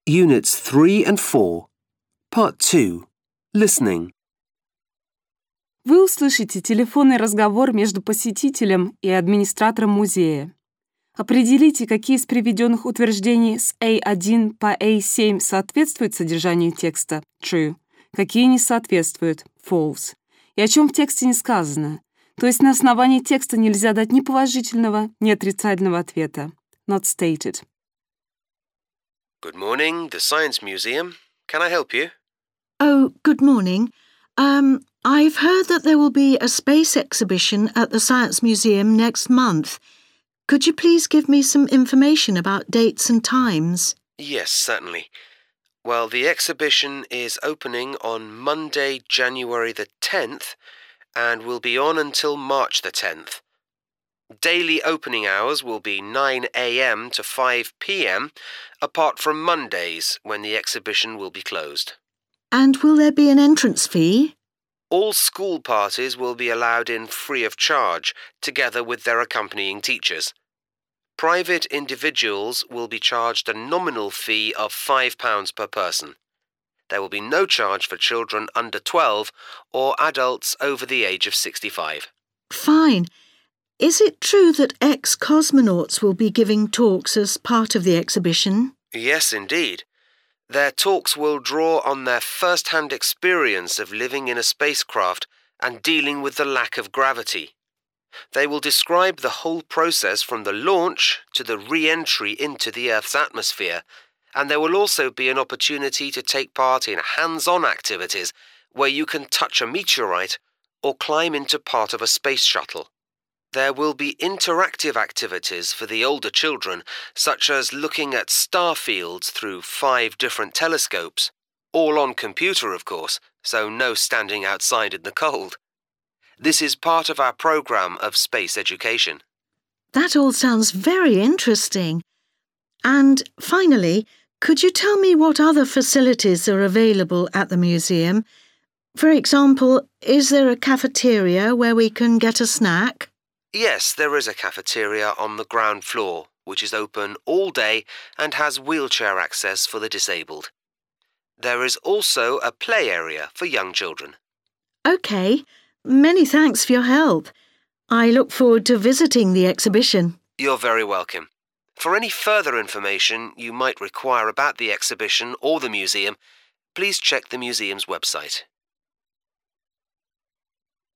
Units 3 and 4. Part 2. Listening. Вы услышите телефонный разговор между посетителем и администратором музея. Определите, какие из приведенных утверждений с A1 по A7 соответствуют содержанию текста true, какие не соответствуют false, и о чем в тексте не сказано. То есть на основании текста нельзя дать ни положительного, ни отрицательного ответа. Not stated. Good morning, the Science Museum. Can I help you? Oh, good morning. I've heard that there will be a space exhibition at the Science Museum next month. Could you please give me some information about dates and times? Yes, certainly. Well, the exhibition is opening on Monday, January the 10th, and will be on until March the 10th. Daily opening hours will be 9 a.m. to 5 p.m, apart from Mondays, when the exhibition will be closed. And will there be an entrance fee? All school parties will be allowed in free of charge, together with their accompanying teachers. Private individuals will be charged a nominal fee of £5 per person. There will be no charge for children under 12 or adults over the age of 65. Fine. Is it true that ex-cosmonauts will be giving talks as part of the exhibition? Yes, indeed. Their talks will draw on their first-hand experience of living in a spacecraft and dealing with the lack of gravity. They will describe the whole process from the launch to the re-entry into the Earth's atmosphere, and there will also be an opportunity to take part in hands-on activities where you can touch a meteorite or climb into part of a space shuttle. There will be interactive activities for the older children, such as looking at star fields through 5 different telescopes, all on computer, of course, so no standing outside in the cold. This is part of our program of space education. That all sounds very interesting. And finally, could you tell me what other facilities are available at the museum? For example, is there a cafeteria where we can get a snack? Yes, there is a cafeteria on the ground floor, which is open all day and has wheelchair access for the disabled. There is also a play area for young children. OK. Many thanks for your help. I look forward to visiting the exhibition. You're very welcome. For any further information you might require about the exhibition or the museum, please check the museum's website.